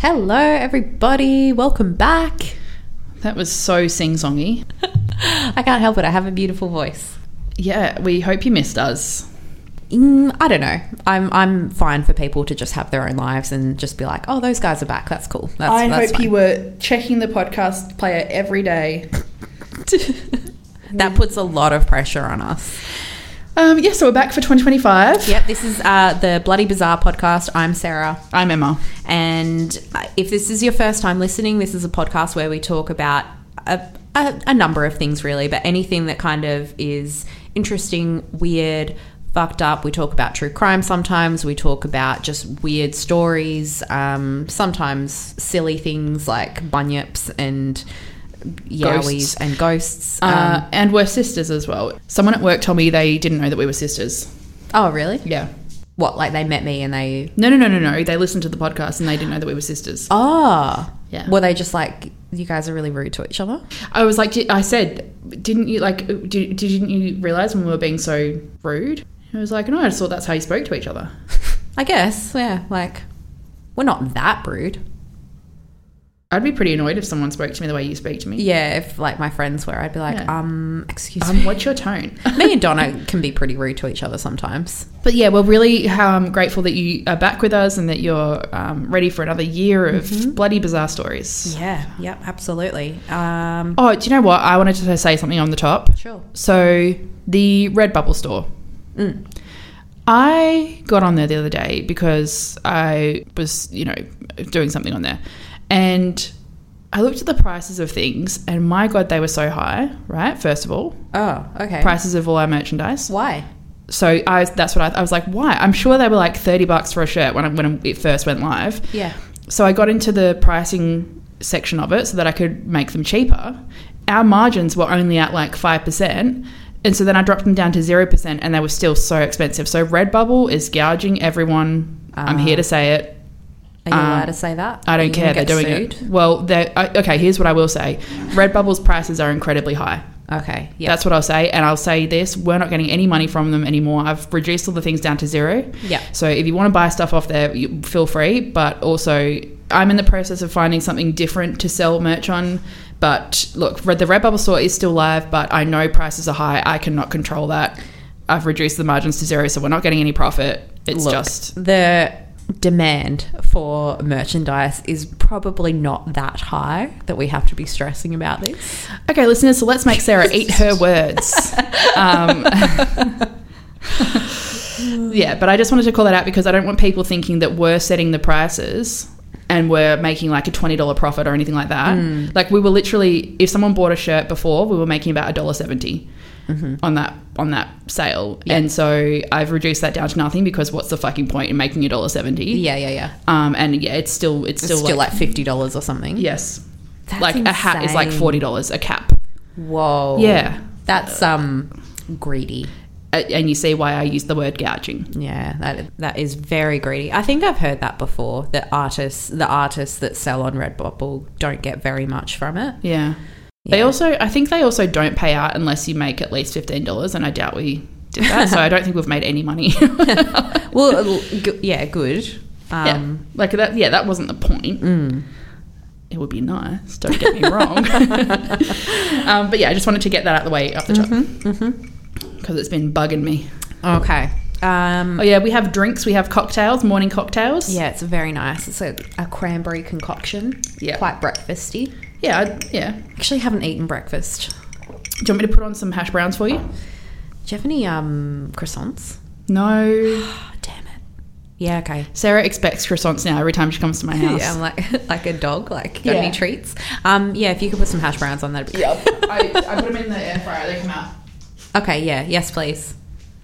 Hello, everybody. Welcome back. That was so sing-songy. I can't help it. I have a beautiful voice. Yeah, we hope you missed us. I don't know. I'm fine for people to just have their own lives and just be like, oh, those guys are back. That's cool. I that's hope fine. you were checking the podcast player every day. That puts a lot of pressure on us. Yeah, so we're back for 2025. Yep, this is the Bloody Bizarre podcast. I'm Sarah. I'm Emma. And if this is your first time listening, this is a podcast where we talk about a number of things, really, but anything that kind of is interesting, weird, fucked up. We talk about true crime sometimes. We talk about just weird stories, sometimes silly things like bunyips and yowies and ghosts. And we're sisters as well. Someone at work told me they didn't know that we were sisters. Oh, really? Yeah. What, like they met me and they... No. They listened to the podcast and they didn't know that we were sisters. Oh. Yeah. Were they just like, you guys are really rude to each other? I was like, I said, didn't you realise when we were being so rude? I was like, no, I just thought that's how you spoke to each other. I guess, yeah. Like, we're not that rude. I'd be pretty annoyed if someone spoke to me the way you speak to me. Yeah, if like my friends were, I'd be like, Yeah. Excuse me. What's your tone? Me and Donna can be pretty rude to each other sometimes. But yeah, we're really grateful that you are back with us and that you're ready for another year of bloody bizarre stories. Yeah, yep, absolutely. Oh, do you know what? I wanted to say something on the top. Sure. So the Redbubble store. Mm. I got on there the other day because I was, doing something on there. And I looked at the prices of things and my God, they were so high, right? First of all. Oh, okay. Prices of all our merchandise. Why? So I was like, why? I'm sure they were like $30 for a shirt when it first went live. Yeah. So I got into the pricing section of it so that I could make them cheaper. Our margins were only at like 5%. And so then I dropped them down to 0% and they were still so expensive. So Redbubble is gouging everyone. I'm here to say it. Are you allowed to say that? I don't care. They're doing it. Well, okay, here's what I will say. Redbubble's prices are incredibly high. Okay. Yeah. That's what I'll say. And I'll say this, we're not getting any money from them anymore. I've reduced all the things down to 0. Yeah. So if you want to buy stuff off there, feel free. But also, I'm in the process of finding something different to sell merch on. But look, the Redbubble store is still live, but I know prices are high. I cannot control that. I've reduced the margins to 0, so we're not getting any profit. It's just... The demand for merchandise is probably not that high that we have to be stressing about this. Okay, listeners, so let's make Sarah eat her words. Yeah, but I just wanted to call that out because I don't want people thinking that we're setting the prices and we're making like a $20 profit or anything like that. Like we were literally, if someone bought a shirt before, we were making about $1.70 on that sale. Yeah. And so I've reduced that down to nothing because what's the fucking point in making $1.70? Yeah. And yeah, it's still like $50 or something. Yes. That's like insane. A hat is like $40 a cap. Whoa. Yeah. That's greedy. And you see why I use the word gouging. Yeah, that is very greedy. I think I've heard that before, that the artists that sell on Redbubble don't get very much from it. Yeah. I think they also don't pay out unless you make at least $15, and I doubt we did that. So I don't think we've made any money. Well, yeah, good. That wasn't the point. It would be nice, don't get me wrong. But yeah, I just wanted to get that out of the way up the top. Because it's been bugging me. Okay. We have drinks. We have cocktails, morning cocktails. Yeah, it's very nice. It's a cranberry concoction. Yeah. Quite breakfasty. Yeah. Actually, haven't eaten breakfast. Do you want me to put on some hash browns for you? Do you have any croissants? No. Damn it. Yeah, okay. Sarah expects croissants now every time she comes to my house. Yeah, I'm like a dog. Got any treats? If you could put some hash browns on, that'd be great. Yep. I put them in the air fryer. They come out. Okay, yeah. Yes, please.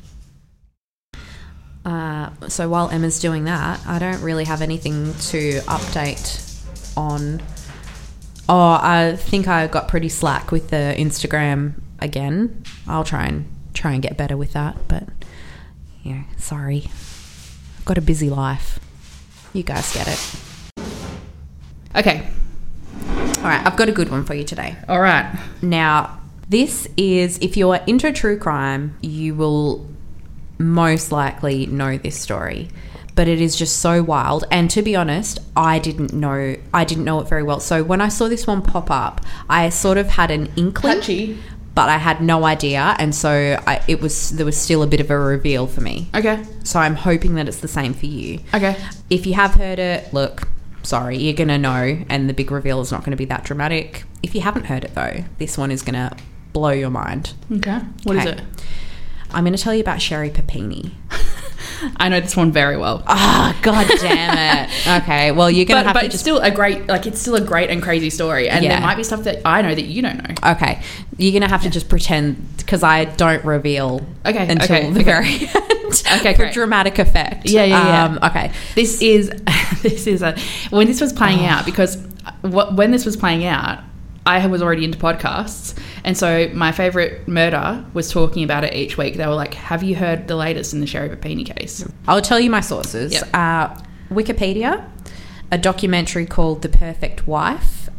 So while Emma's doing that, I don't really have anything to update on. Oh, I think I got pretty slack with the Instagram again. I'll try and get better with that, but yeah, sorry. I've got a busy life. You guys get it. Okay. All right, I've got a good one for you today. All right. Now, this is, if you're into true crime, you will most likely know this story. but it is just so wild. And to be honest, I didn't know it very well. So when I saw this one pop up, I sort of had an inkling. Patchy. But I had no idea, and so there was still a bit of a reveal for me. Okay. So I'm hoping that it's the same for you. Okay. If you have heard it, look, sorry, you're going to know, and the big reveal is not going to be that dramatic. If you haven't heard it, though, this one is going to blow your mind. Okay. What is it? I'm going to tell you about Sherry Papini. I know this one very well. Ah, oh, god damn it. Okay, well, you're going to have to But it's still a great, it's still a great and crazy story. And there might be stuff that I know that you don't know. Okay. You're going to have to just pretend, because I don't reveal until the very end. Okay, for great. Dramatic effect. Yeah. Okay. This is when this was playing out, because when this was playing out, I was already into podcasts, and so my favourite murder was talking about it each week. They were like, have you heard the latest in the Sherry Papini case? I'll tell you my sources. Yep. Wikipedia, a documentary called The Perfect Wife,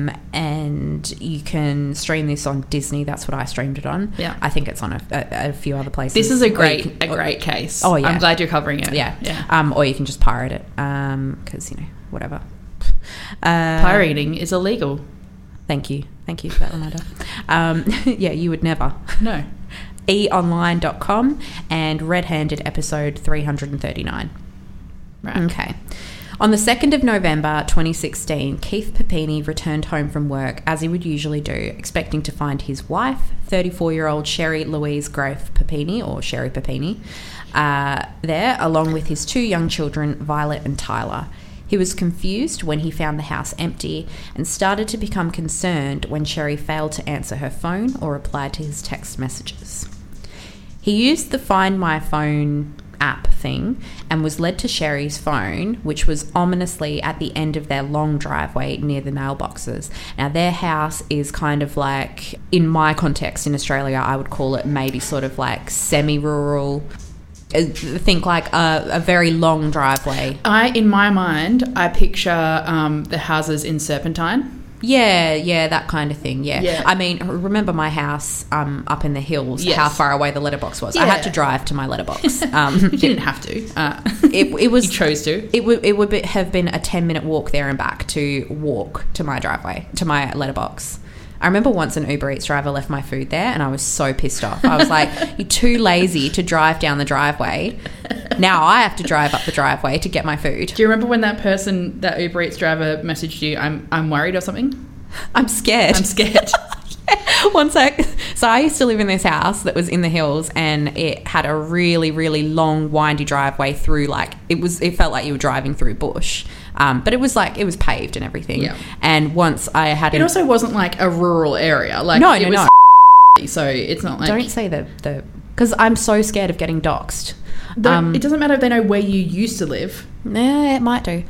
and you can stream this on Disney. That's what I streamed it on. Yeah. I think it's on a few other places. This is a great case. Oh, yeah. I'm glad you're covering it. Yeah. Or you can just pirate it, because, whatever. Pirating is illegal. Thank you for that reminder. Yeah, you would never. No. eonline.com and Red Handed episode 339. Right. Okay. On the 2nd of November 2016, Keith Papini returned home from work as he would usually do, expecting to find his wife, 34-year-old Sherry Louise Grafe Papini, or Sherry Papini, there, along with his 2 young children, Violet and Tyler. He was confused when he found the house empty and started to become concerned when Sherry failed to answer her phone or reply to his text messages. He used the Find My Phone app thing and was led to Sherry's phone, which was ominously at the end of their long driveway near the mailboxes. Now, their house is kind of like, in my context in Australia, I would call it maybe sort of like semi-rural. Think like a very long driveway. In my mind, I picture the houses in Serpentine. Yeah, that kind of thing. Yeah. I mean, remember my house up in the hills? Yes. How far away the letterbox was? Yeah. I had to drive to my letterbox. You didn't have to. It was. You chose to. It would have been a 10-minute walk there and back to walk to my driveway, to my letterbox. I remember once an Uber Eats driver left my food there and I was so pissed off. I was like, you're too lazy to drive down the driveway. Now I have to drive up the driveway to get my food. Do you remember when that Uber Eats driver messaged you, I'm worried or something? I'm scared. One sec. So I used to live in this house that was in the hills and it had a really, really long, windy driveway through, it felt like you were driving through bush. But it was paved and everything. Yeah. And once I had... It also wasn't like a rural area. No. So it's not like... Don't say the... Because I'm so scared of getting doxxed. It doesn't matter if they know where you used to live. Yeah, it might do.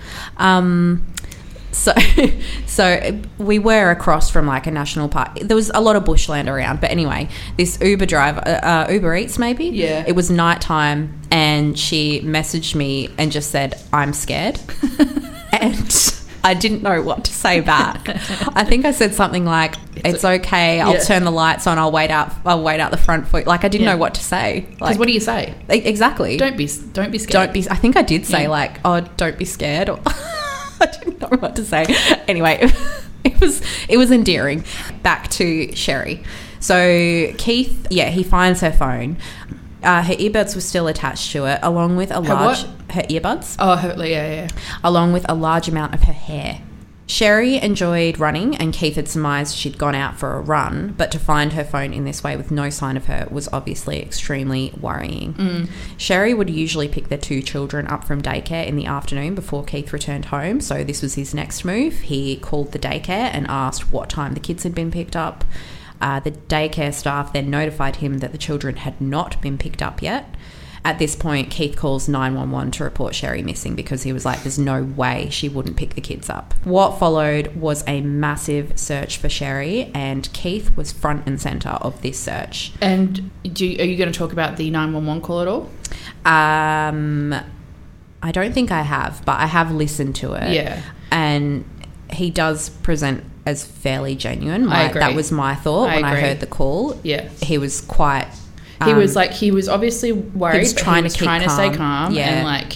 So we were across from like a national park. There was a lot of bushland around. But anyway, this Uber driver, Uber Eats maybe? Yeah. It was nighttime and she messaged me and just said, I'm scared. And I didn't know what to say back. I think I said something like, it's okay, I'll turn the lights on, I'll wait out the front for you. I didn't know what to say. Because what do you say? Exactly. Don't be scared. I think I did say don't be scared. Or I didn't know what to say. Anyway, it was endearing. Back to Sherry. So Keith, he finds her phone. Her earbuds were still attached to it, along with her earbuds. Oh, yeah. Along with a large amount of her hair. Sherry enjoyed running, and Keith had surmised she'd gone out for a run, but to find her phone in this way with no sign of her was obviously extremely worrying. Sherry would usually pick their 2 children up from daycare in the afternoon before Keith returned home, so this was his next move. He called the daycare and asked what time the kids had been picked up. The daycare staff then notified him that the children had not been picked up yet. At this point, Keith calls 911 to report Sherry missing because he was like, there's no way she wouldn't pick the kids up. What followed was a massive search for Sherry, and Keith was front and centre of this search. And are you going to talk about the 911 call at all? I don't think I have, but I have listened to it. Yeah. And he does present as fairly genuine. I agree. That was my thought when I heard the call. Yeah. He was quite... he was obviously worried, he was trying to stay calm. Yeah. And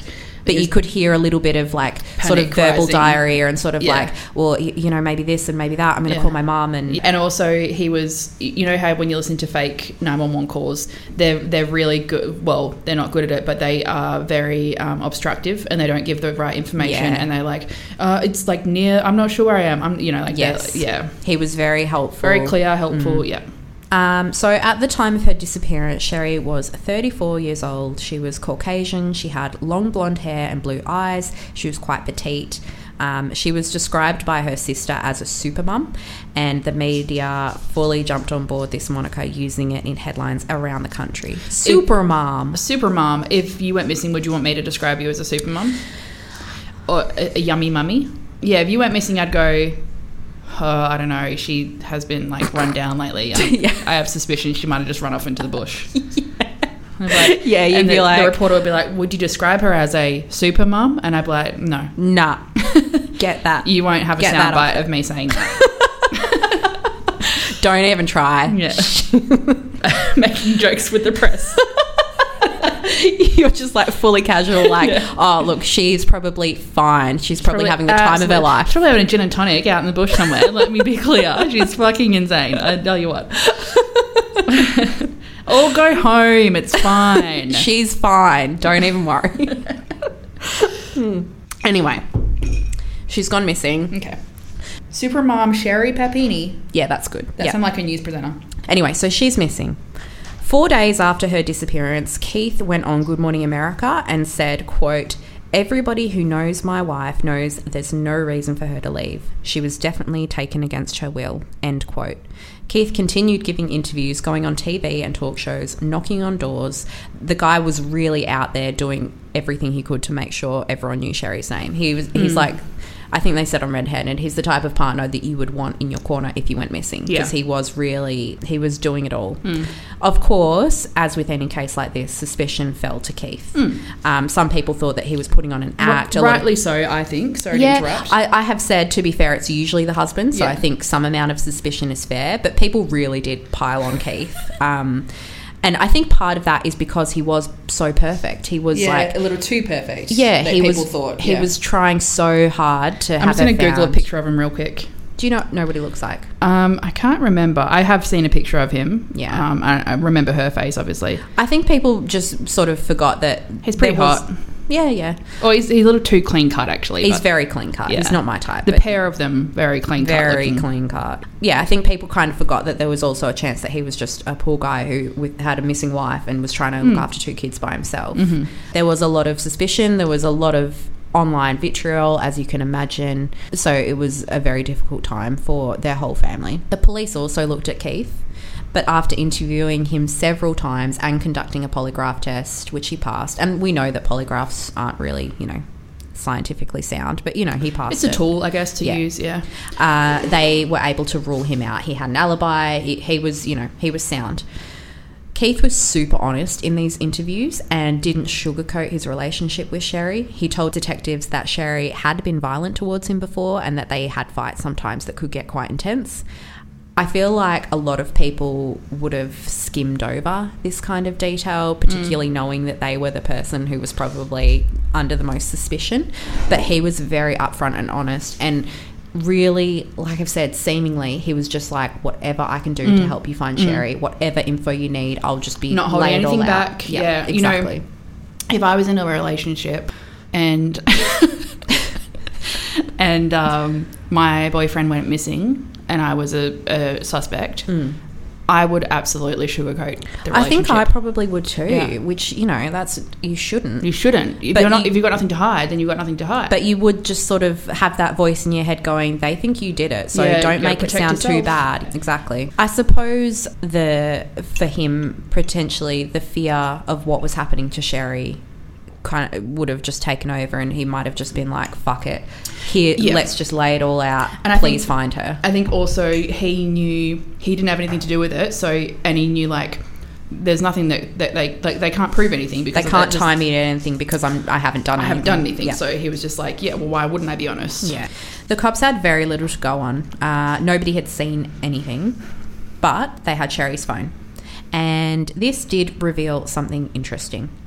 But you could hear a little bit of like sort of verbal rising. diarrhea and sort of Yeah. like, well, you know, maybe this and maybe that. I'm going to call my mum. And also he was, you know how when you listen to fake 911 calls, they're really good. Well, they're not good at it, but they are very obstructive, and they don't give the right information. Yeah. And they're like, it's like near, I'm not sure where I am. I'm, you know, like, yes. yeah. He was very helpful. Very clear, helpful, yeah. So at the time of her disappearance, Sherry was 34 years old. She was Caucasian. She had long blonde hair and blue eyes. She was quite petite. She was described by her sister as a super mum, and the media fully jumped on board this moniker, using it in headlines around the country. Super mum. Super mum. If you went missing, would you want me to describe you as a super mum? Or a yummy mummy? Yeah, if you went missing, I'd go... I don't know, she has been like run down lately. Yeah. I have suspicion she might have just run off into the bush. Yeah, you'd be like... The reporter would be like, would you describe her as a super mum? And I'd be like, no. Nah. Get that. You won't have a soundbite of me saying that. Don't even try. Yeah. Making jokes with the press. You're just like fully casual, like, oh, look, she's probably fine. She's probably having the time of her life. She's probably having a gin and tonic out in the bush somewhere. Let me be clear. She's fucking insane. I tell you what. Or go home. It's fine. She's fine. Don't even worry. Anyway, she's gone missing. Okay. Super mom Sherry Papini. Yeah, that's good. That sounds like a news presenter. Anyway, so she's missing. 4 days after her disappearance, Keith went on Good Morning America and said, quote, "Everybody who knows my wife knows there's no reason for her to leave. She was definitely taken against her will," end quote. Keith continued giving interviews, going on TV and talk shows, knocking on doors. The guy was really out there doing everything he could to make sure everyone knew Sherry's name. He's like, I think they said on Red Handed, he's the type of partner that you would want in your corner if you went missing, because he was doing it all. Of course, as with any case like this, suspicion fell to Keith. Some people thought that he was putting on an act. Rightly so, I think. Sorry to interrupt. I have said, to be fair, it's usually the husband, so I think some amount of suspicion is fair, but people really did pile on Keith. And I think part of that is because he was so perfect. He was like a little too perfect. Yeah, he was trying so hard to have I'm just going to her Google a found. picture of him real quick. Do you not know what he looks like? I can't remember. I have seen a picture of him. Yeah. I remember her face, obviously. I think people just sort of forgot that He's pretty hot. Yeah. Oh, he's a little too clean cut, actually. He's very clean cut. Yeah. He's not my type. The but pair of them, very clean cut. very looking. clean cut. Yeah, I think people kind of forgot that there was also a chance that he was just a poor guy who had a missing wife and was trying to look after 2 kids by himself. There was a lot of suspicion. There was a lot of online vitriol, as you can imagine. So it was a very difficult time for their whole family. The police also looked at Keith, but after interviewing him several times and conducting a polygraph test, which he passed, and we know that polygraphs aren't really, scientifically sound, but, he passed It's a tool, I guess, to Yeah. use, yeah. They were able to rule him out. He had an alibi. He was sound. Keith was super honest in these interviews and didn't sugarcoat his relationship with Sherry. He told detectives that Sherry had been violent towards him before and that they had fights sometimes that could get quite intense. I feel like a lot of people would have skimmed over this kind of detail, particularly knowing that they were the person who was probably under the most suspicion. But he was very upfront and honest, and really, like I've said, seemingly he was just like, whatever I can do to help you find Sherry, whatever info you need, I'll just be Not holding lay it all anything out. back. Yeah, exactly. If I was in a relationship and my boyfriend went missing and I was a suspect, I would absolutely sugarcoat the relationship. I think I probably would too, Yeah. which, that's, you shouldn't. You shouldn't. If you've got nothing to hide, then you've got nothing to hide. But you would just sort of have that voice in your head going, they think you did it, so Yeah, don't you make gotta it sound protect too yourself. bad. Exactly. I suppose for him, potentially the fear of what was happening to Sherry kind of would have just taken over, and he might have just been like, fuck it. Here, let's just lay it all out. And Please find her. I think also he knew he didn't have anything to do with it, and he knew there's nothing that they can't prove anything because They can't tie me to anything because I haven't done anything. I haven't done anything. Yeah. So he was just like, well, why wouldn't I be honest? Yeah. The cops had very little to go on. Nobody had seen anything, but they had Sherry's phone. And this did reveal something interesting.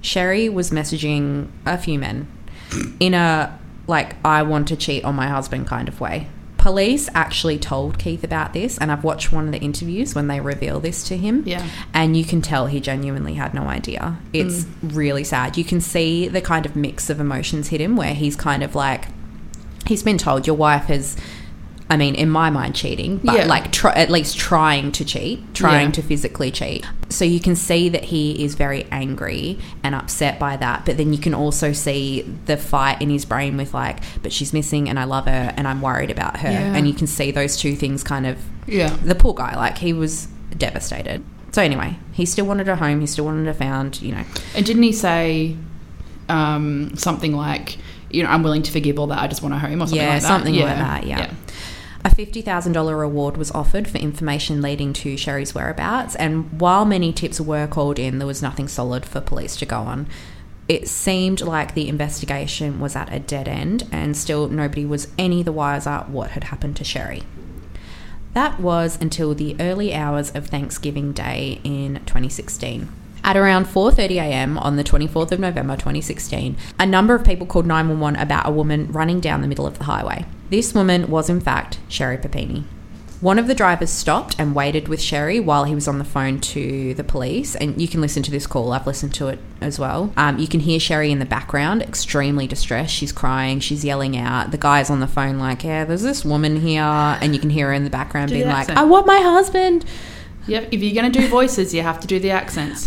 Sherry was messaging a few men in a, like, I want to cheat on my husband kind of way. Police actually told Keith about this, and I've watched one of the interviews when they reveal this to him. Yeah. And you can tell he genuinely had no idea. It's really sad. You can see the kind of mix of emotions hit him where he's kind of like, he's been told your wife is, I mean, in my mind, cheating, but like at least trying to cheat, trying to physically cheat. So you can see that he is very angry and upset by that. But then you can also see the fight in his brain with like, but she's missing and I love her and I'm worried about her. Yeah. And you can see those two things kind of, the poor guy, like he was devastated. So anyway, he still wanted her home. He still wanted her found, you know. And didn't he say something like, you know, I'm willing to forgive all that, I just want her home or something like that? Something like that, yeah. A $50,000 reward was offered for information leading to Sherry's whereabouts, and while many tips were called in, there was nothing solid for police to go on. It seemed like the investigation was at a dead end, and still nobody was any the wiser what had happened to Sherry. That was until the early hours of Thanksgiving Day in 2016. At around 4:30am on the 24th of November 2016, a number of people called 911 about a woman running down the middle of the highway. This woman was in fact Sherry Papini. One of the drivers stopped and waited with Sherry while he was on the phone to the police, and you can listen to this call. I've listened to it as well. You can hear Sherry in the background, extremely distressed. She's crying, she's yelling out. The guy's on the phone like, yeah, there's this woman here, and you can hear her in the background being like, I want my husband. Yep, if you're going to do voices, you have to do the accents.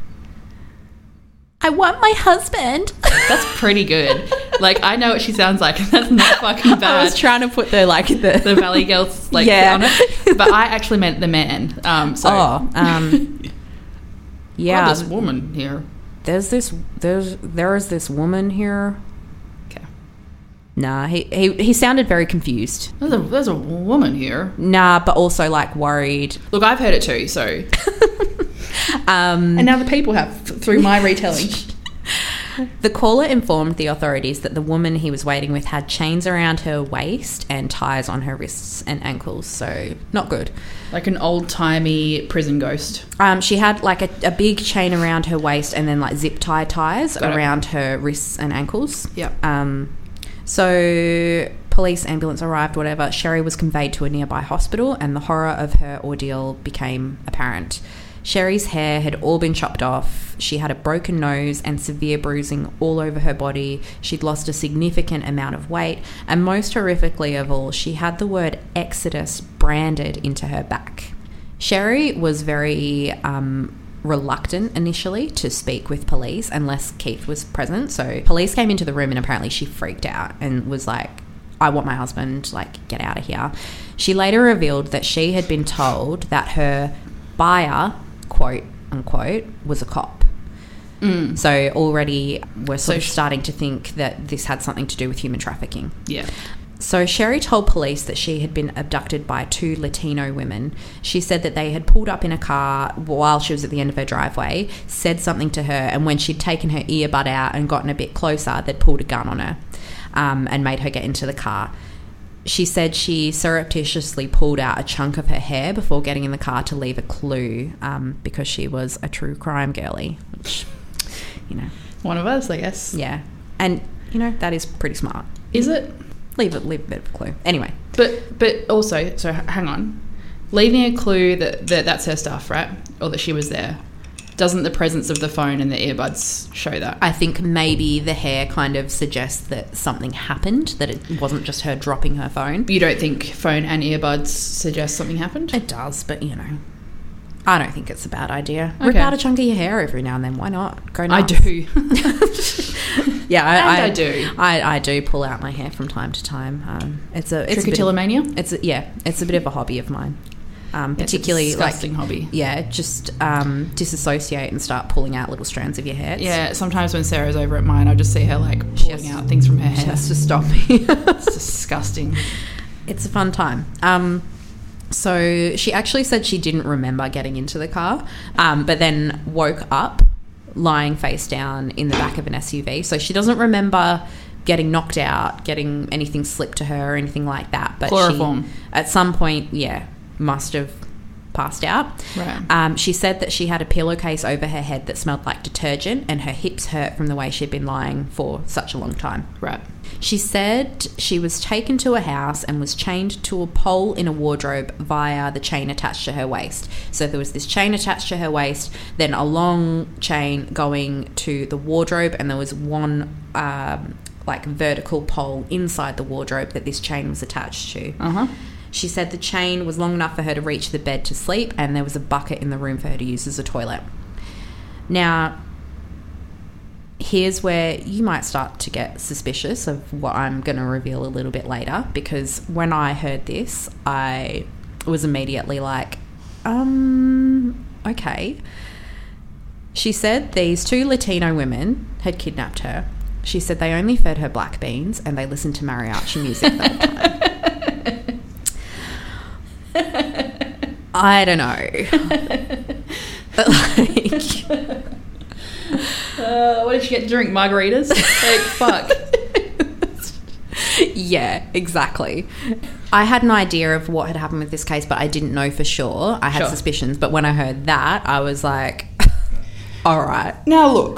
I want my husband. That's pretty good. Like, I know what she sounds like, and that's not fucking bad. I was trying to put the Valley Girls on it, but I actually meant the man. Yeah. This woman here. There is this woman here. Okay. Nah, he sounded very confused. There's a woman here. Nah, but also like worried. Look, I've heard it too, so. And now the people have through my retelling. The caller informed the authorities that the woman he was waiting with had chains around her waist and ties on her wrists and ankles, so not good. Like an old-timey prison ghost. She had like a big chain around her waist and then like zip tie ties around her wrists and ankles. Yep. So police, ambulance arrived, whatever. Sherry was conveyed to a nearby hospital and the horror of her ordeal became apparent. Sherry's hair had all been chopped off. She had a broken nose and severe bruising all over her body. She'd lost a significant amount of weight. And most horrifically of all, she had the word Exodus branded into her back. Sherry was very reluctant initially to speak with police unless Keith was present. So police came into the room and apparently she freaked out and was like, I want my husband, like, get out of here. She later revealed that she had been told that her buyer, quote unquote, was a cop. So already we're sort of starting to think that this had something to do with human trafficking. Yeah. So Sherry told police that she had been abducted by 2 Latino women. She said that they had pulled up in a car while she was at the end of her driveway, said something to her, and when she'd taken her earbud out and gotten a bit closer, they'd pulled a gun on her and made her get into the car. She said she surreptitiously pulled out a chunk of her hair before getting in the car to leave a clue because she was a true crime girly, which, you know. One of us, I guess. Yeah. And, you know, that is pretty smart. Is it? Leave a bit of a clue. Anyway. But also, so hang on. Leaving a clue that that's her stuff, right? Or that she was there. Doesn't the presence of the phone and the earbuds show that? I think maybe the hair kind of suggests that something happened, that it wasn't just her dropping her phone. You don't think phone and earbuds suggest something happened? It does, but, you know, I don't think it's a bad idea. Okay. Rip out a chunk of your hair every now and then. Why not? Go nuts. I do. Yeah, I do. I do pull out my hair from time to time. It's a trichotillomania? It's a bit of a hobby of mine. Particularly it's a disgusting hobby. Yeah, just disassociate and start pulling out little strands of your hair. Yeah, sometimes when Sarah's over at mine, I just see her like pulling out things from her hair. She has to stop me. It's disgusting. It's a fun time. So she actually said she didn't remember getting into the car, but then woke up lying face down in the back of an SUV. So she doesn't remember getting knocked out, getting anything slipped to her or anything like that. But chloroform. She, at some point, must have passed out. Right. She said that she had a pillowcase over her head that smelled like detergent, and her hips hurt from the way she'd been lying for such a long time. Right. She said she was taken to a house and was chained to a pole in a wardrobe via the chain attached to her waist. So there was this chain attached to her waist, then a long chain going to the wardrobe, and there was one like vertical pole inside the wardrobe that this chain was attached to. Uh-huh. She said the chain was long enough for her to reach the bed to sleep, and there was a bucket in the room for her to use as a toilet. Now, here's where you might start to get suspicious of what I'm going to reveal a little bit later, because when I heard this, I was immediately like, okay. She said these 2 Latino women had kidnapped her. She said they only fed her black beans and they listened to mariachi music the whole time. I don't know. But like... what did she get to drink? Margaritas? Like, fuck. Yeah, exactly. I had an idea of what had happened with this case, but I didn't know for sure. I had suspicions, but when I heard that, I was like, all right. Now, look,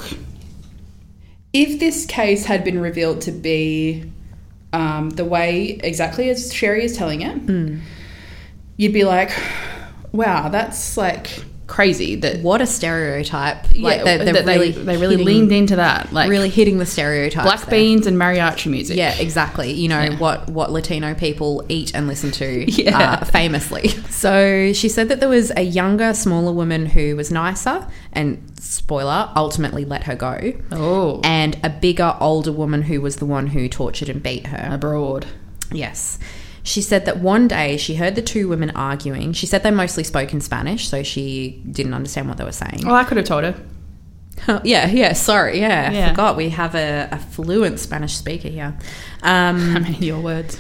if this case had been revealed to be the way exactly as Sherry is telling it, you'd be like, wow, that's like crazy. That what a stereotype. Like they really leaned into that, like really hitting the stereotypes. Black beans and mariachi music. Yeah, exactly. You know, what Latino people eat and listen to famously. So she said that there was a younger, smaller woman who was nicer and, spoiler, ultimately let her go. Oh. And a bigger, older woman who was the one who tortured and beat her. Abroad. Yes. She said that one day she heard the 2 women arguing. She said they mostly spoke in Spanish, so she didn't understand what they were saying. Well, I could have told her. Sorry. I forgot we have a fluent Spanish speaker here. I mean, your words.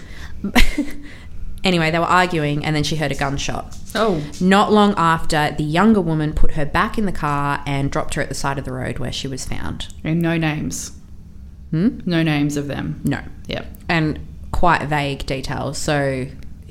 Anyway, they were arguing, and then she heard a gunshot. Oh. Not long after, the younger woman put her back in the car and dropped her at the side of the road where she was found. And no names. No names of them. No. Yep. And quite vague details. So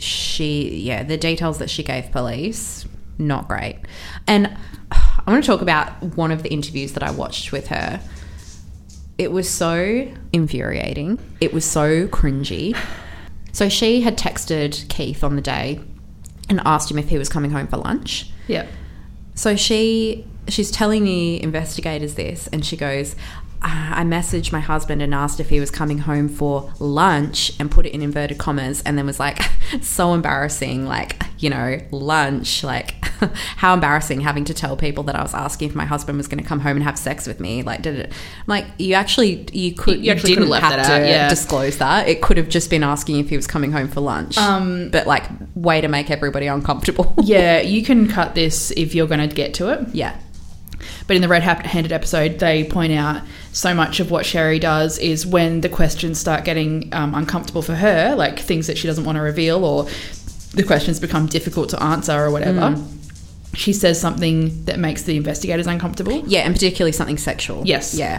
the details that she gave police, not great. And I want to talk about one of the interviews that I watched with her. It was so infuriating. It was so cringy. So she had texted Keith on the day and asked him if he was coming home for lunch. Yeah. So she's telling the investigators this, and she goes, I messaged my husband and asked if he was coming home for lunch, and put it in inverted commas, and then was like, so embarrassing, like, you know, lunch, like, how embarrassing having to tell people that I was asking if my husband was going to come home and have sex with me. Like, did it? Like, you didn't have to disclose that. It could have just been asking if he was coming home for lunch. But like, way to make everybody uncomfortable. Yeah, you can cut this if you're going to get to it. Yeah. But in the Red-Handed episode, they point out so much of what Sherry does is when the questions start getting uncomfortable for her, like things that she doesn't want to reveal, or the questions become difficult to answer or whatever, she says something that makes the investigators uncomfortable. Yeah, and particularly something sexual. Yes. Yeah.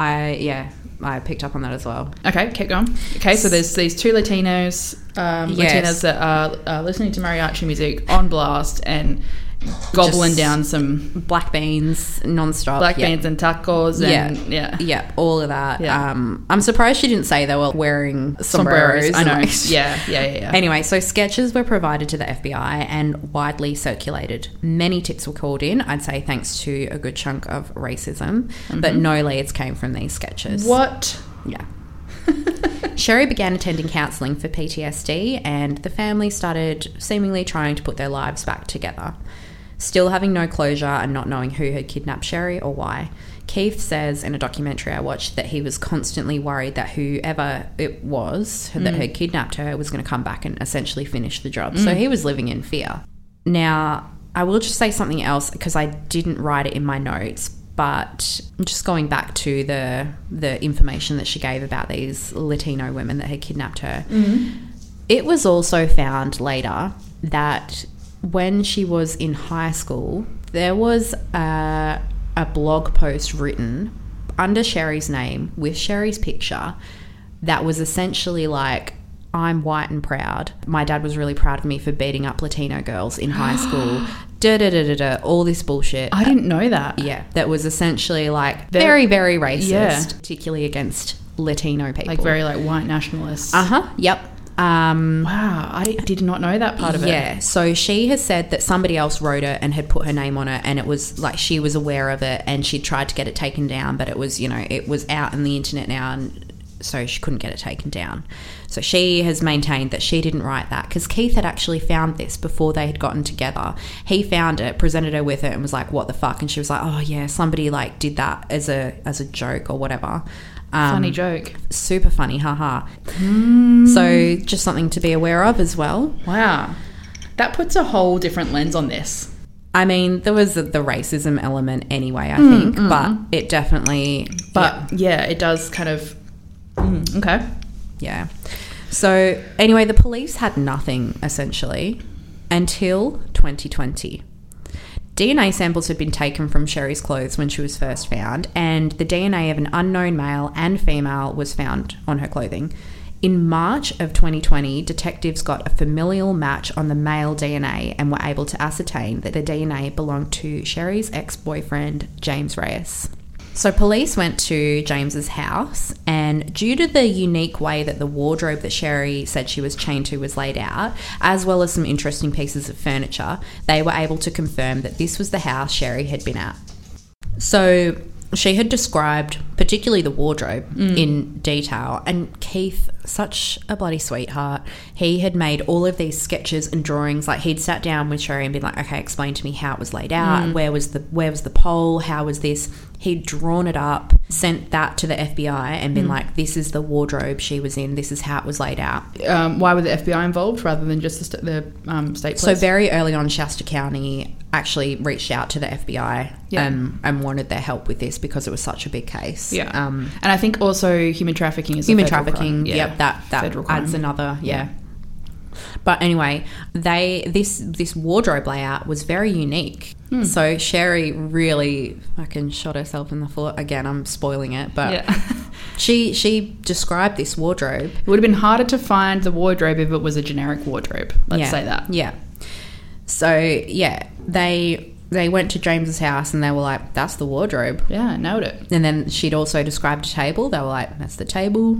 I picked up on that as well. Okay, keep going. Okay, so there's these 2 Latinas that are listening to mariachi music on blast and gobbling just down some black beans non-stop. Black beans and tacos and yeah, all of that. Yeah. I'm surprised she didn't say they were wearing sombreros. I know. Like, yeah. Anyway, so sketches were provided to the FBI and widely circulated. Many tips were called in, I'd say thanks to a good chunk of racism, but no leads came from these sketches. What? Yeah. Sherry began attending counselling for PTSD, and the family started seemingly trying to put their lives back together. Still having no closure and not knowing who had kidnapped Sherry or why. Keith says in a documentary I watched that he was constantly worried that whoever it was that had kidnapped her was going to come back and essentially finish the job. So he was living in fear. Now, I will just say something else because I didn't write it in my notes, but just going back to the information that she gave about these Latino women that had kidnapped her, it was also found later that when she was in high school, there was a blog post written under Sherry's name with Sherry's picture that was essentially like I'm white and proud. My dad was really proud of me for beating up Latino girls in high school. All this bullshit. I didn't know that. Yeah, that was essentially like very, very racist, particularly against Latino people. Like very like white nationalists. Yep. Wow, I did not know that part of it. Yeah, so she has said that somebody else wrote it and had put her name on it, and it was like she was aware of it and she tried to get it taken down, but it was, you know, it was out on the internet now, and so she couldn't get it taken down. So she has maintained that she didn't write that because Keith had actually found this before they had gotten together. He found it, presented her with it, and was like, "What the fuck?" And she was like, "Oh yeah, somebody like did that as a joke or whatever." Funny joke. Super funny, haha. So just something to be aware of as well. Wow. That puts a whole different lens on this. I mean, there was the racism element anyway, I think, but it definitely... But yeah, it does kind of... okay. Yeah. So anyway, the police had nothing, essentially, until 2020. DNA samples had been taken from Sherry's clothes when she was first found, and the DNA of an unknown male and female was found on her clothing. In March of 2020, detectives got a familial match on the male DNA and were able to ascertain that the DNA belonged to Sherry's ex-boyfriend, James Reyes. So police went to James's house, and due to the unique way that the wardrobe that Sherry said she was chained to was laid out, as well as some interesting pieces of furniture, they were able to confirm that this was the house Sherry had been at. So she had described particularly the wardrobe in detail, and Keith, such a bloody sweetheart, he had made all of these sketches and drawings. Like, he'd sat down with Sherry and been like, okay, explain to me how it was laid out, where was the pole, how was this. He'd drawn it up, sent that to the FBI and been like, this is the wardrobe she was in, this is how it was laid out. Why were the FBI involved rather than just the state police? So very early on, Shasta County actually reached out to the FBI and wanted their help with this because it was such a big case. Yeah. And I think also human trafficking is human a federal trafficking crime. Yep, that adds another But anyway, this wardrobe layout was very unique. So Sherry really fucking shot herself in the foot. Again, I'm spoiling it, but she described this wardrobe. It would have been harder to find the wardrobe if it was a generic wardrobe. Let's say that. Yeah. So yeah, they went to James's house and they were like, that's the wardrobe. Yeah, nailed it. And then she'd also described a table. They were like, that's the table.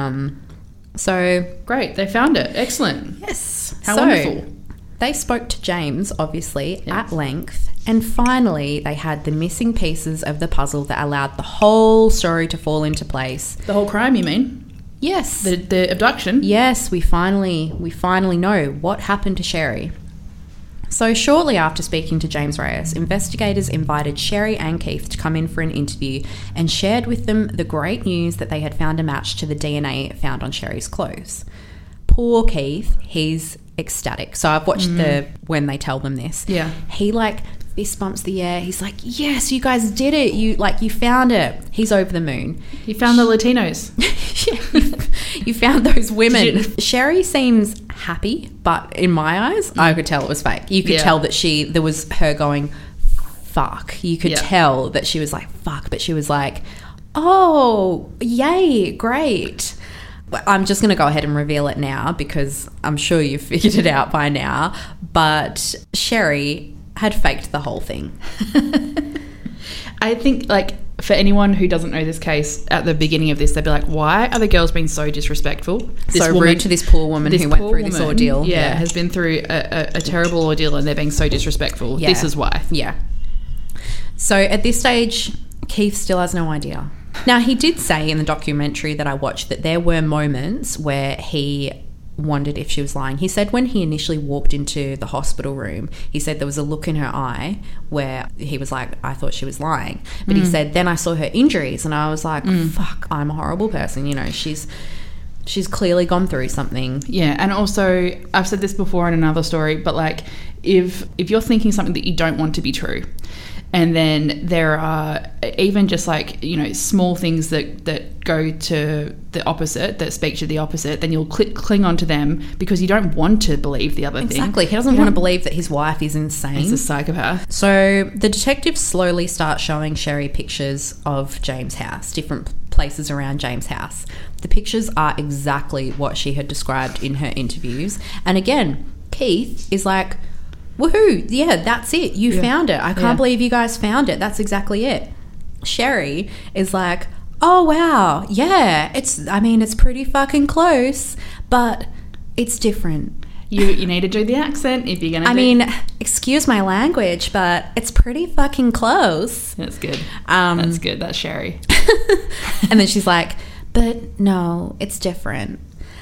So great, they found it. Excellent. Yes. How wonderful. They spoke to James, obviously, at length, and finally they had the missing pieces of the puzzle that allowed the whole story to fall into place. The whole crime, you mean? Yes. The abduction? Yes, we finally know what happened to Sherry. So shortly after speaking to James Reyes, investigators invited Sherry and Keith to come in for an interview and shared with them the great news that they had found a match to the DNA found on Sherry's clothes. Poor Keith, he's ecstatic. So I've watched when they tell them this. Yeah. He like fist bumps the air. He's like, yes, you guys did it. You found it. He's over the moon. You found the Latinos. You found those women. Sherry seems happy, but in my eyes, I could tell it was fake. You could tell that there was her going, fuck. You could tell that she was like, fuck, but she was like, oh, yay, great. I'm just going to go ahead and reveal it now because I'm sure you've figured it out by now. But Sherry had faked the whole thing. I think, like, for anyone who doesn't know this case, at the beginning of this, they'd be like, why are the girls being so disrespectful? Rude to this poor woman who went through this ordeal. Yeah, has been through a terrible ordeal and they're being so disrespectful. Yeah. This is why. Yeah. So at this stage, Keith still has no idea. Now, he did say in the documentary that I watched that there were moments where he wondered if she was lying. He said when he initially walked into the hospital room, he said there was a look in her eye where he was like, I thought she was lying. But he said, then I saw her injuries and I was like, fuck, I'm a horrible person. You know, she's clearly gone through something. Yeah, and also, I've said this before in another story, but like, if you're thinking something that you don't want to be true, and then there are even just like, you know, small things that go to the opposite, that speak to the opposite, then you'll cling on to them because you don't want to believe the other thing. Exactly. He doesn't want to believe that his wife is insane. He's a psychopath. So the detectives slowly start showing Sherry pictures of James' house, different places around James' house. The pictures are exactly what she had described in her interviews. And again, Keith is like, woohoo, yeah, that's it. You found it. I can't believe you guys found it. That's exactly it. Sherry is like, oh, wow, yeah, it's pretty fucking close, but it's different. You need to do the accent if you're going to I mean, excuse my language, but it's pretty fucking close. That's good. That's good. That's Sherry. And then she's like, but no, it's different.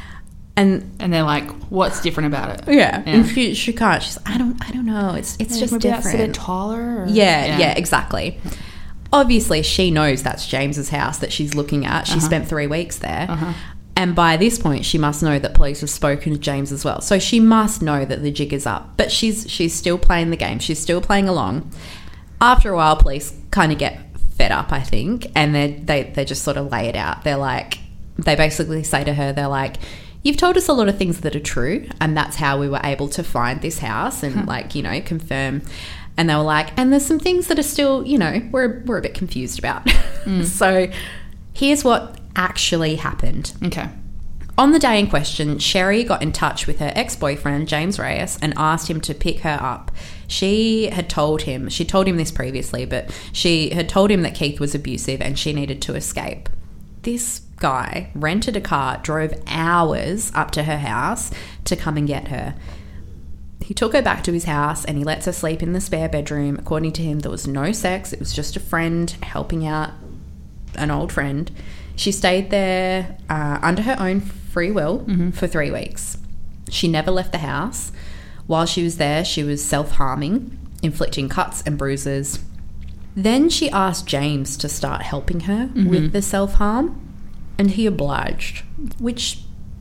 And they're like, what's different about it? Yeah. And she can't. She's like, I don't know. It's just different. That's a bit taller? Or? Yeah, exactly. Obviously, she knows that's James's house that she's looking at. She spent 3 weeks there. And by this point, she must know that police have spoken to James as well. So she must know that the jig is up. But she's still playing the game. She's still playing along. After a while, police kind of get fed up, I think. And they just sort of lay it out. They're like, they basically say to her, they're like, you've told us a lot of things that are true, and that's how we were able to find this house and confirm. And they were like, and there's some things that are still, we're a bit confused about. So here's what actually happened. Okay. On the day in question, Sherry got in touch with her ex-boyfriend, James Reyes, and asked him to pick her up. She'd told him this previously, but she had told him that Keith was abusive and she needed to escape. This guy rented a car, drove hours up to her house to come and get her. He took her back to his house and he lets her sleep in the spare bedroom. According to him, there was no sex. It was just a friend helping out an old friend. She stayed there under her own free will for 3 weeks. She never left the house. While she was there, she was self-harming, inflicting cuts and bruises. Then she asked James to start helping her with the self-harm, and he obliged, which,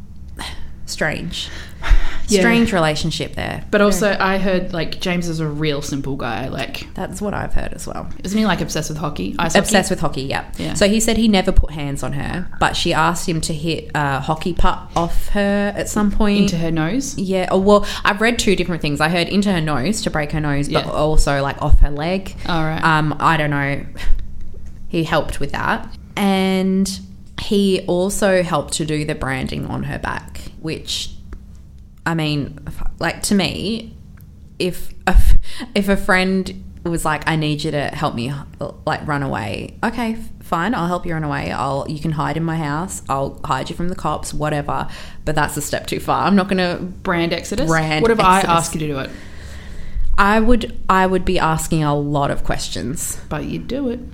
strange. Strange relationship there. But also, I heard, James is a real simple guy. That's what I've heard as well. Isn't he, obsessed with hockey? Obsessed with hockey, yeah. So he said he never put hands on her, but she asked him to hit a hockey puck off her at some point. Into her nose? Yeah. Oh, well, I've read 2 different things. I heard into her nose to break her nose, but also, off her leg. All right. I don't know. He helped with that. And he also helped to do the branding on her back, which... I mean, to me, if a friend was like, I need you to help me, run away. Okay, fine, I'll help you run away. You can hide in my house. I'll hide you from the cops, whatever. But that's a step too far. I'm not going to... Brand Exodus? What if I ask you to do it? I would be asking a lot of questions. But you'd do it.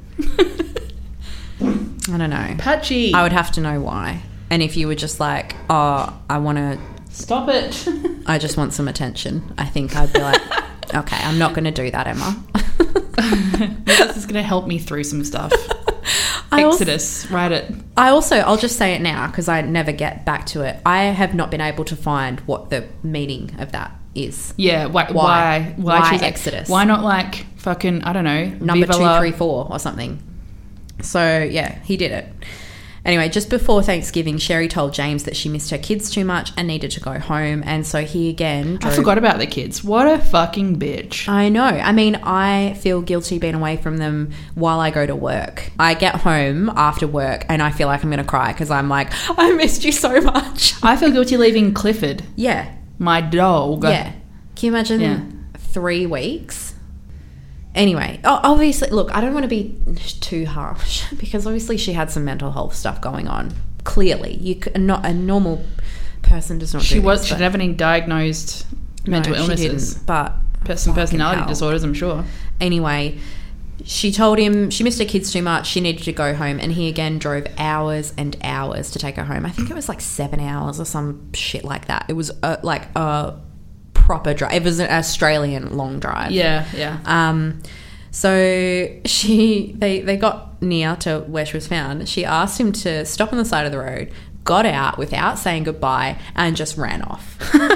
I don't know. Patchy. I would have to know why. And if you were just like, oh, I want to... Stop it. I just want some attention. I think I'd be like, okay, I'm not going to do that, Emma. This is going to help me through some stuff. Exodus, write it. I'll just say it now because I never get back to it. I have not been able to find what the meaning of that is. Yeah, why Exodus? Why not fucking, I don't know, number 234 or something? So yeah, he did it. Anyway, just before Thanksgiving, Sherry told James that she missed her kids too much and needed to go home. And so he again... I forgot about the kids. What a fucking bitch. I know. I mean, I feel guilty being away from them while I go to work. I get home after work and I feel like I'm going to cry because I'm like, I missed you so much. I feel guilty leaving Clifford. Yeah. My dog. Yeah. Can you imagine 3 weeks? Anyway, obviously, look, I don't want to be too harsh because obviously she had some mental health stuff going on. Clearly, a normal person does not. She didn't have any diagnosed mental illnesses, but some personality disorders, I'm sure. Anyway, she told him she missed her kids too much. She needed to go home, and he again drove hours and hours to take her home. I think it was 7 hours or some shit like that. It was a proper drive. It was an Australian long drive. Yeah. So they got near to where she was found. She asked him to stop on the side of the road, got out without saying goodbye, and just ran off.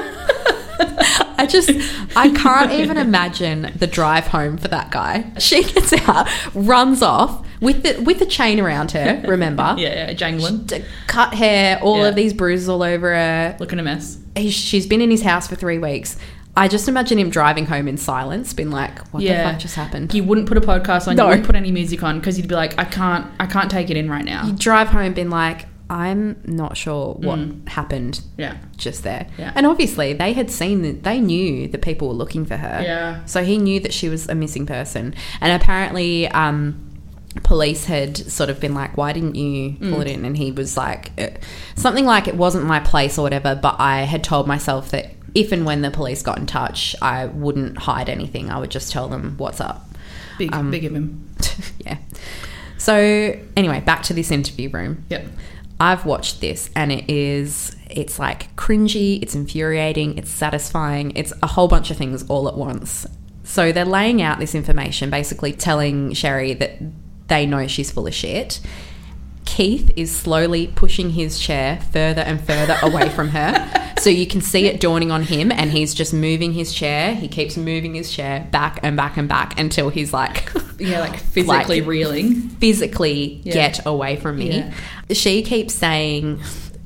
I can't even imagine the drive home for that guy. She gets out, runs off with the chain around her, remember? Yeah, jangling. Cut hair, all of these bruises all over her. Looking a mess. She's been in his house for 3 weeks. I just imagine him driving home in silence, being like, what the fuck just happened? You wouldn't put a podcast on, No. you wouldn't put any music on, because you'd be like, I can't take it in right now. You drive home being like, I'm not sure what happened Yeah. just there. Yeah. And obviously they had seen that, they knew that people were looking for her. Yeah. So he knew that she was a missing person. And apparently police had sort of been like, why didn't you pull it in? And he was like, something like, it wasn't my place or whatever, but I had told myself that if and when the police got in touch, I wouldn't hide anything. I would just tell them what's up. Big of him. Yeah. So anyway, back to this interview room. Yep. I've watched this and it's like cringy, it's infuriating, it's satisfying, it's a whole bunch of things all at once. So they're laying out this information, basically telling Sherry that they know she's full of shit. Keith is slowly pushing his chair further and further away from her. So you can see it dawning on him, and he's just moving his chair. He keeps moving his chair back and back and back until he's like... Yeah, like physically reeling. Physically get away from me. Yeah. She keeps saying...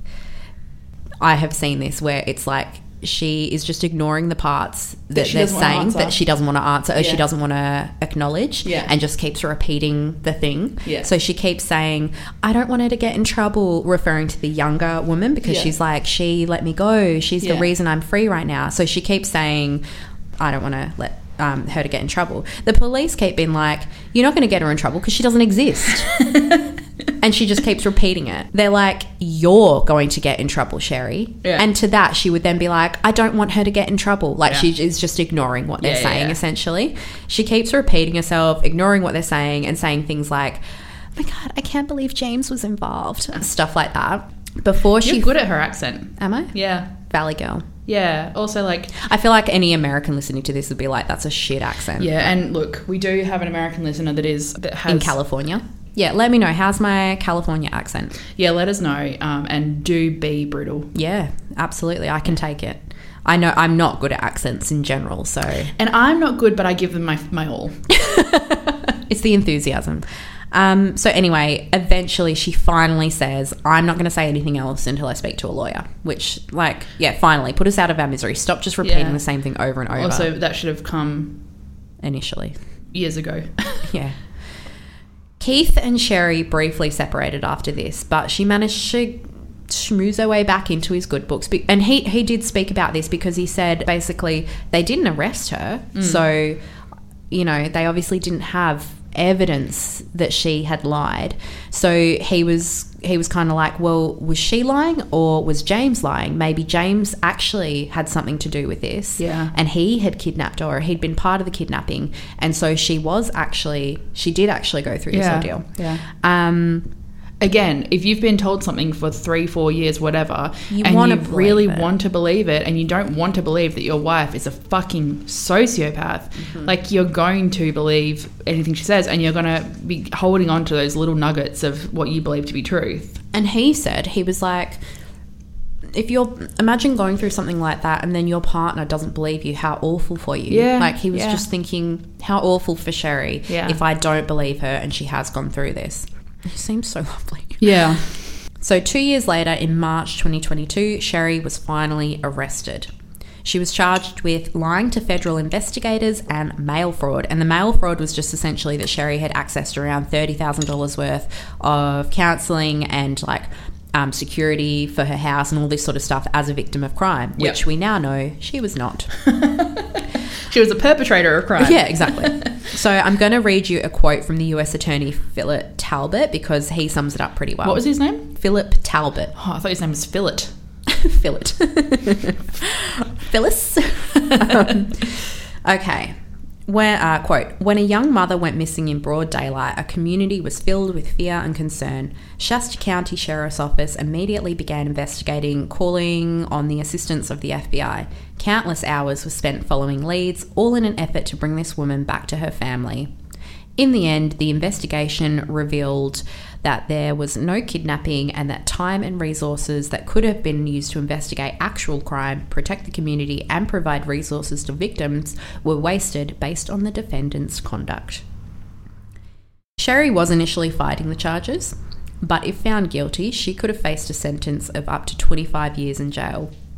I have seen this where it's like she is just ignoring the parts that she they're doesn't wanna saying answer. that she doesn't want to answer or she Yeah. doesn't want to acknowledge, and just keeps repeating the thing. Yeah. So she keeps saying, I don't want her to get in trouble, referring to the younger woman, because Yeah. she's like, she let me go. She's the Yeah. reason I'm free right now. So she keeps saying, I don't want to let her to get in trouble. The police keep being like, you're not going to get her in trouble because she doesn't exist. And she just keeps repeating it. They're like, you're going to get in trouble, Sherry. Yeah. And to that, she would then be like, I don't want her to get in trouble. Like, Yeah. she is just ignoring what they're Yeah, saying, yeah. essentially. She keeps repeating herself, ignoring what they're saying, and saying things like, oh my God, I can't believe James was involved. And stuff like that. Before You're good at her accent. Am I? Yeah. Valley girl. Yeah. Also, like... I feel like any American listening to this would be like, that's a shit accent. Yeah, and look, we do have an American listener that has... In California. Yeah, let me know. How's my California accent? Yeah, let us know, and do be brutal. Yeah, absolutely. I can take it. I know I'm not good at accents in general, so... And I'm not good, but I give them my all. It's the enthusiasm. So anyway, eventually she finally says, I'm not going to say anything else until I speak to a lawyer. Which, like, yeah, finally, put us out of our misery. Stop just repeating the same thing over and over. Also, that should have come... Initially. Years ago. Yeah. Keith and Sherry briefly separated after this, but she managed to schmooze her way back into his good books. And he did speak about this because he said basically they didn't arrest her. So, you know, they obviously didn't have evidence that she had lied. So he was kind of like, well, was she lying or was James lying? Maybe James actually had something to do with this. Yeah. And he had kidnapped her, or he'd been part of the kidnapping. And so she did actually go through this ordeal. Yeah. Again, if you've been told something for 3-4 years, whatever, You and wanna you believe really it. want to believe it, and you don't want to believe that your wife is a fucking sociopath, like, you're going to believe anything she says, and you're going to be holding on to those little nuggets of what you believe to be truth. And he said, he was like, imagine going through something like that and then your partner doesn't believe you, how awful for you. Yeah, Like, he was yeah. just thinking, how awful for Sherry if I don't believe her and she has gone through this. He seems so lovely. Yeah. So 2 years later, in March 2022, Sherry was finally arrested. She was charged with lying to federal investigators and mail fraud. And the mail fraud was just essentially that Sherry had accessed around $30,000 worth of counselling and like security for her house and all this sort of stuff as a victim of crime, which we now know she was not. She was a perpetrator of crime. Yeah, exactly. So I'm going to read you a quote from the US Attorney Philip Talbot because he sums it up pretty well. What was his name? Philip Talbot. Oh, I thought his name was Philip. Philip. Phyllis. Okay. Quote, when a young mother went missing in broad daylight, a community was filled with fear and concern. Shasta County Sheriff's Office immediately began investigating, calling on the assistance of the FBI. Countless hours were spent following leads, all in an effort to bring this woman back to her family. In the end, the investigation revealed that there was no kidnapping and that time and resources that could have been used to investigate actual crime, protect the community, and provide resources to victims were wasted based on the defendant's conduct. Sherry was initially fighting the charges, but if found guilty, she could have faced a sentence of up to 25 years in jail.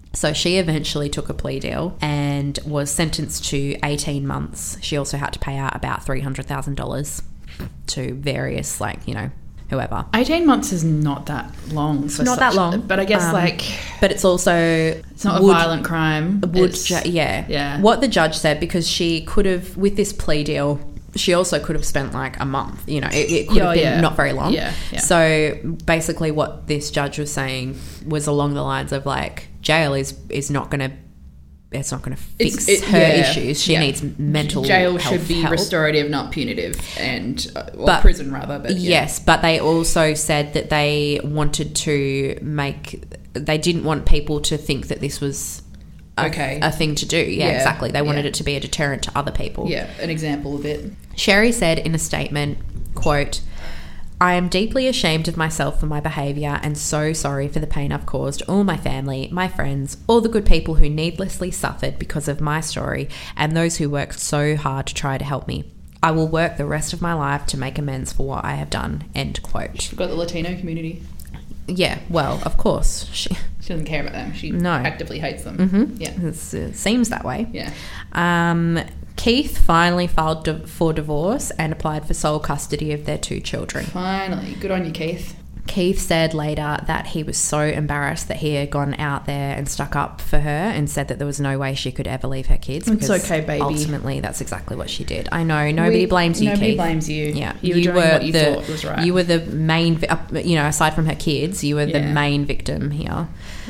So she eventually took a plea deal and was sentenced to 18 months. She also had to pay out about $300,000 to various, like, you know, whoever. 18 months is not that long. It's not that long. But I guess, But it's also... It's not a violent crime. Yeah. What the judge said, because she could have, with this plea deal, she also could have spent like a month. You know, it could have been not very long. Yeah. So basically what this judge was saying was along the lines of, like, jail is not going to... It's not going to fix her issues. She needs mental jail health should be help. restorative, not punitive, or prison rather. But yes, but they also said that they wanted to they didn't want people to think that this was a thing to do. Yeah, exactly. They wanted it to be a deterrent to other people. Yeah, an example of it. Sherry said in a statement, quote, "I am deeply ashamed of myself for my behaviour and so sorry for the pain I've caused all my family, my friends, all the good people who needlessly suffered because of my story and those who worked so hard to try to help me. I will work the rest of my life to make amends for what I have done." End quote. She's got the Latino community. Yeah, well, of course. She doesn't care about them. She actively hates them. Mm-hmm. Yeah. It seems that way. Yeah. Keith finally filed for divorce and applied for sole custody of their 2 children. Finally. Good on you, Keith. Keith said later that he was so embarrassed that he had gone out there and stuck up for her and said that there was no way she could ever leave her kids. It's okay, baby. Ultimately, that's exactly what she did. I know. Nobody blames you, Keith. Nobody blames you. Yeah. You were doing what you thought was right. You were the main, aside from her kids, you were the main victim here.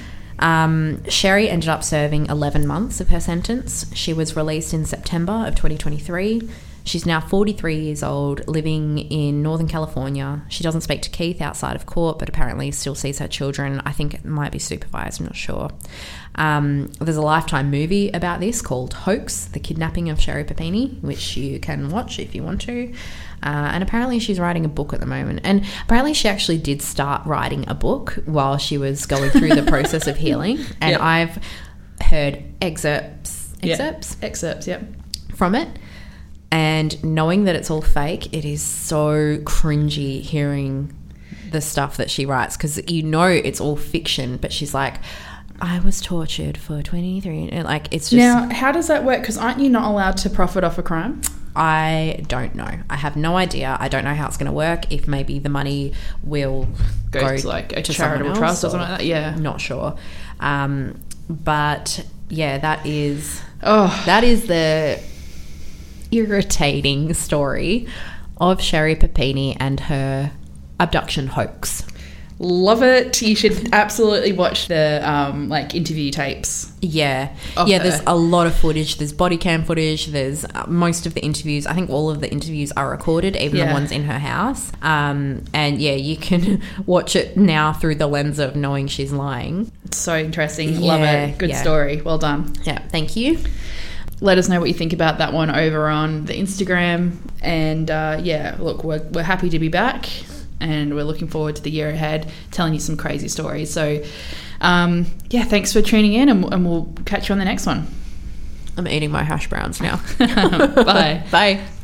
Sherry ended up serving 11 months of her sentence. She was released in September of 2023. She's now 43 years old, living in Northern California. She doesn't speak to Keith outside of court, but apparently still sees her children. I think it might be supervised, I'm not sure. There's a Lifetime movie about this called Hoax, The Kidnapping of Sherry Papini, which you can watch if you want to. And apparently she's writing a book at the moment. And apparently she actually did start writing a book while she was going through the process of healing. And I've heard excerpts from it. And knowing that it's all fake, it is so cringy hearing the stuff that she writes, because you know it's all fiction, but she's like, I was tortured for 23... Like, it's just... Now, how does that work? Because aren't you not allowed to profit off a crime? I don't know. I have no idea. I don't know how it's going to work. If maybe the money will go to like a charitable trust or something like that. Yeah. Not sure. But yeah, that is the irritating story of Sherry Papini and her abduction hoax. Love it. You should absolutely watch the interview tapes. Yeah. There's a lot of footage. There's body cam footage. There's most of the interviews. I think all of the interviews are recorded, even the ones in her house. And you can watch it now through the lens of knowing she's lying. It's so interesting. Love it. Good story. Well done. Yeah. Thank you. Let us know what you think about that one over on the Instagram. And look, we're happy to be back. And we're looking forward to the year ahead, telling you some crazy stories. So, thanks for tuning in, and we'll catch you on the next one. I'm eating my hash browns now. Bye. Bye.